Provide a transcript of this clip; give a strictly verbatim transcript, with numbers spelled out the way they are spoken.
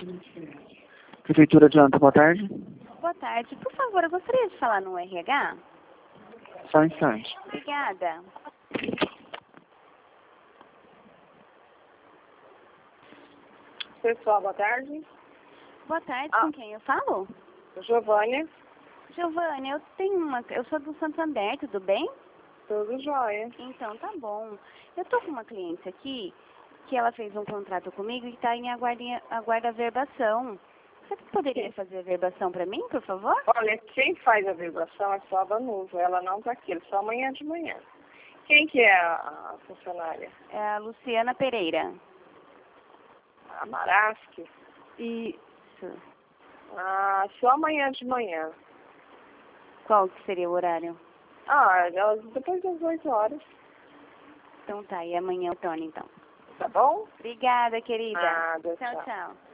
Prefeitura de Anta, boa tarde. Boa tarde. Por favor, eu gostaria de falar no R H. Só um instante. Obrigada. Pessoal, boa tarde. Boa tarde, Ah. com quem eu falo? Giovânia, Giovânia, eu tenho uma... Eu sou do Santander, tudo bem? tudo jóia. Então, tá bom. Eu tô com uma cliente aqui que ela fez um contrato comigo e está em aguarda, aguarda verbação. Você poderia fazer a verbação para mim, por favor? Olha, quem faz a vibração é só a Vanusa, ela não tá aqui, só amanhã de manhã. Quem que é a, a funcionária? É a Luciana Pereira. A Marasque? Isso. Ah, só amanhã de manhã. Qual que seria o horário? Ah, elas- depois das oito horas, Então tá, e amanhã eu torno, então. tá bom? Obrigada, querida. Nada, Tchau, tchau. tchau.